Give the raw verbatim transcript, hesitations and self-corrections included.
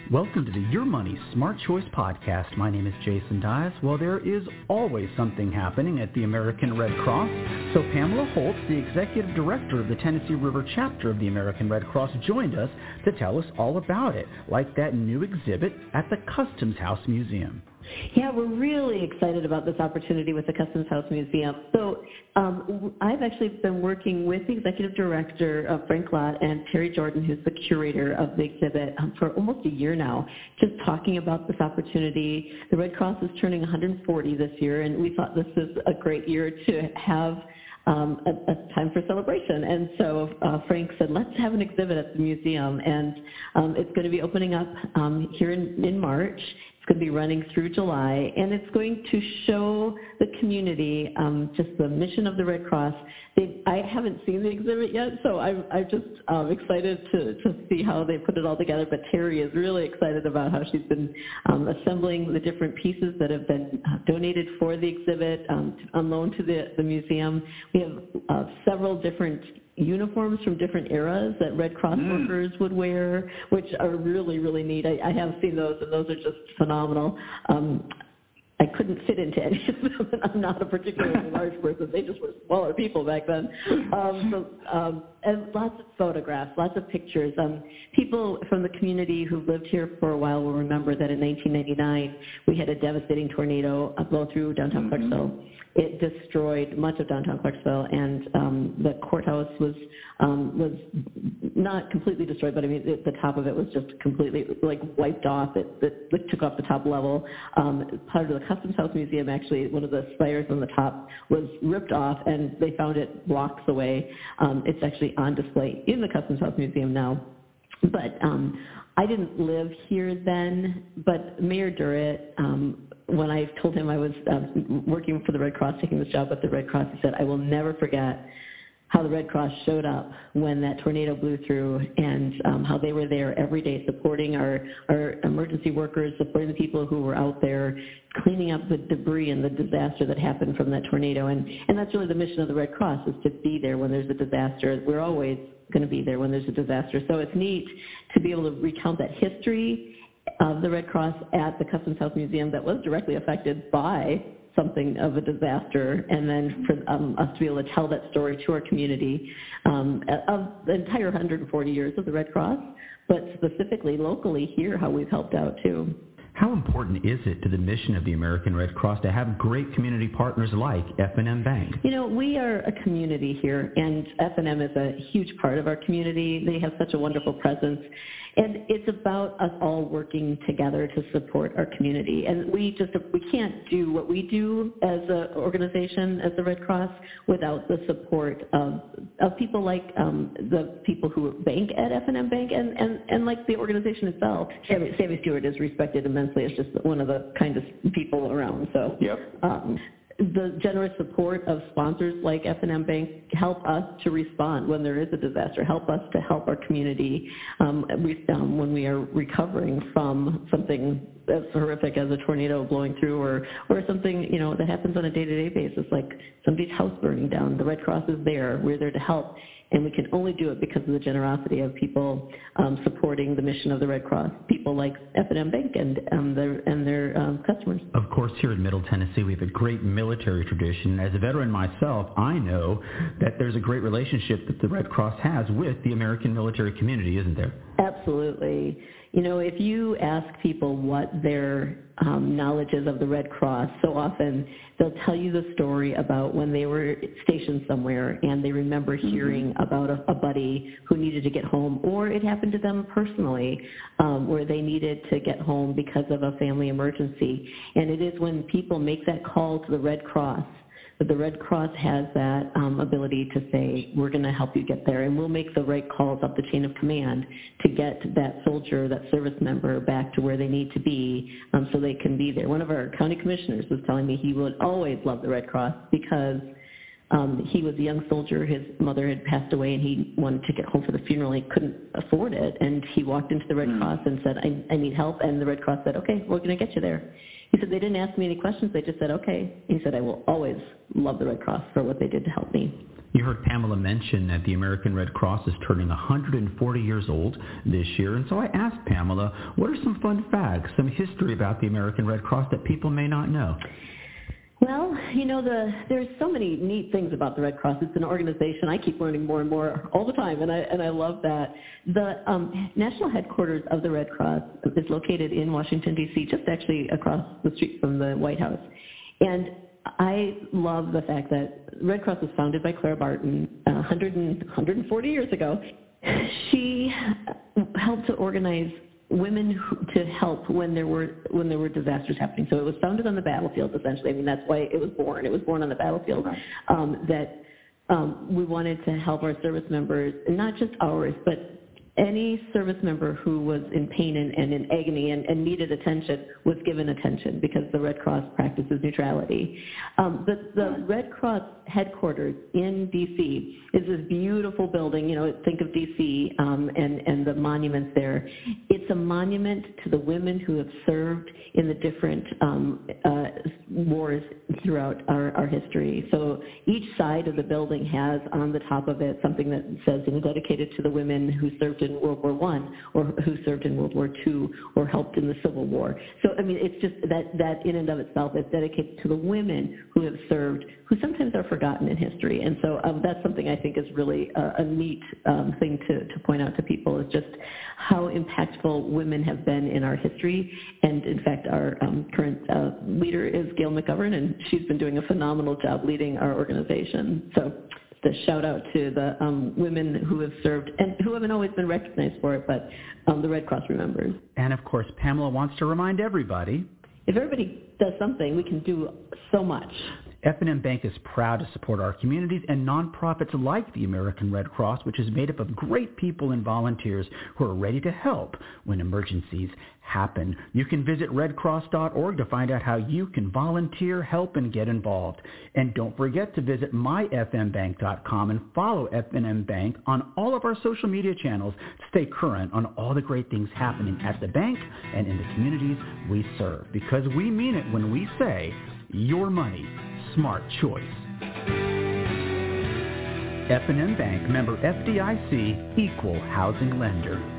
Welcome to the Your Money Smart Choice podcast. My name is Jason Dias. Well, there is always something happening at the American Red Cross. So Pamela Holtz, the executive director of the Tennessee River chapter of the American Red Cross, joined us to tell us all about it, like that new exhibit at the Customs House Museum. Yeah, we're really excited about this opportunity with the Customs House Museum. So um, I've actually been working with the executive director, uh, Frank Lott, and Terry Jordan, who's the curator of the exhibit, um, for almost a year now, just talking about this opportunity. The Red Cross is turning one hundred forty this year, and we thought this was a great year to have Um, a, a time for celebration. And so uh, Frank said, let's have an exhibit at the museum. And um, it's going to be opening up um, here in, in March. It's going to be running through July. And it's going to show the community um, just the mission of the Red Cross. They, I haven't seen the exhibit yet, so I'm, I'm just um, excited to, to see how they put it all together. But Terry is really excited about how she's been um, assembling the different pieces that have been uh, donated for the exhibit um, on loan to the, the museum. We have uh, several different uniforms from different eras that Red Cross mm. workers would wear, which are really, really neat. I, I have seen those, and those are just phenomenal. Um, I couldn't fit into any of them, and I'm not a particularly large person. They just were smaller people back then. Um, so, um, and lots of photographs, lots of pictures. Um, people from the community who've lived here for a while will remember that in nineteen ninety-nine, we had a devastating tornado blow through downtown mm-hmm. Clarksville. It destroyed much of downtown Clarksville, and um, the courthouse was um, was not completely destroyed, but I mean, it, the top of it was just completely like wiped off. It, it, it took off the top level. Um, part of the Customs House Museum, actually, one of the spires on the top was ripped off, and they found it blocks away. Um, it's actually on display in the Customs House Museum now. But um, I didn't live here then, but Mayor Durrett, um, when I told him I was uh, working for the Red Cross, taking this job at the Red Cross, he said, I will never forget how the Red Cross showed up when that tornado blew through, and um, how they were there every day supporting our, our emergency workers, supporting the people who were out there cleaning up the debris and the disaster that happened from that tornado. And, and that's really the mission of the Red Cross, is to be there when there's a disaster. We're always going to be there when there's a disaster. So it's neat to be able to recount that history of the Red Cross at the Customs House Museum that was directly affected by something of a disaster, and then for um, us to be able to tell that story to our community um, of the entire one hundred forty years of the Red Cross, but specifically locally here, how we've helped out too. How important is it to the mission of the American Red Cross to have great community partners like F and M Bank? You know, we are a community here, and F and M is a huge part of our community. They have such a wonderful presence, and it's about us all working together to support our community. And we just we can't do what we do as an organization, as the Red Cross, without the support of of people like um, the people who bank at F and M Bank, and, and, and like the organization itself. Sammy, Sammy Stewart is respected immensely. It's just one of the kindest people around. So yep. um, the generous support of sponsors like F and M Bank help us to respond when there is a disaster, help us to help our community um, we, um, when we are recovering from something as horrific as a tornado blowing through, or, or something, you know, that happens on a day-to-day basis, like somebody's house burning down. The Red Cross is there. We're there to help. And we can only do it because of the generosity of people um, supporting the mission of the Red Cross, people like F and M Bank and, um, their, and their um, customers. Of course, here in Middle Tennessee, we have a great military tradition. As a veteran myself, I know that there's a great relationship that the Red Cross has with the American military community, isn't there? Absolutely. You know, if you ask people what their um, knowledge is of the Red Cross, so often they'll tell you the story about when they were stationed somewhere and they remember hearing mm-hmm. about a, a buddy who needed to get home, or it happened to them personally um, where they needed to get home because of a family emergency. And it is when people make that call to the Red Cross that the Red Cross has that um, ability to say, we're going to help you get there, and we'll make the right calls up the chain of command to get that soldier, that service member back to where they need to be um, so they can be there. One of our county commissioners was telling me he would always love the Red Cross because um, he was a young soldier. His mother had passed away, and he wanted to get home for the funeral. He couldn't afford it, and he walked into the Red mm. Cross and said, I, I need help, and the Red Cross said, okay, we're going to get you there. He said, they didn't ask me any questions. They just said, okay. He said, I will always love the Red Cross for what they did to help me. You heard Pamela mention that the American Red Cross is turning one hundred forty years old this year, and so I asked Pamela, what are some fun facts, some history about the American Red Cross that people may not know? Well, you know, the, there's so many neat things about the Red Cross. It's an organization I keep learning more and more all the time, and I and I love that. The um, national headquarters of the Red Cross is located in Washington, D C, just actually across the street from the White House. And I love the fact that Red Cross was founded by Clara Barton uh, one hundred, one hundred forty years ago. She helped to organize women who, to help when there were when there were disasters happening. So it was founded on the battlefield, essentially. I mean, that's why it was born. It was born on the battlefield. Um, that um, we wanted to help our service members, and not just ours, but any service member who was in pain and, and in agony and, and needed attention was given attention, because the Red Cross practices neutrality. Um, the, the Red Cross headquarters in D C is this beautiful building. You know, think of D C um, and, and the monuments there. It's a monument to the women who have served in the different um, uh, wars throughout our, our history. So each side of the building has on the top of it something that says, you know, dedicated to the women who served in World War One, or who served in World War Two, or helped in the Civil War. So, I mean, it's just that, that in and of itself is dedicated to the women who have served, who sometimes are forgotten in history. And so um, that's something I think is really a, a neat um, thing to, to point out to people, is just how impactful women have been in our history. And in fact, our um, current uh, leader is Gail McGovern, and she's been doing a phenomenal job leading our organization. So the shout out to the um, women who have served and who haven't always been recognized for it, but um, the Red Cross remembers. And of course, Pamela wants to remind everybody, if everybody does something, we can do so much. F and M Bank is proud to support our communities and nonprofits like the American Red Cross, which is made up of great people and volunteers who are ready to help when emergencies happen. You can visit red cross dot org to find out how you can volunteer, help, and get involved. And don't forget to visit my f m bank dot com and follow F and M Bank on all of our social media channels to stay current on all the great things happening at the bank and in the communities we serve. Because we mean it when we say, your money, smart choice. F and M Bank, member F D I C, equal housing lender.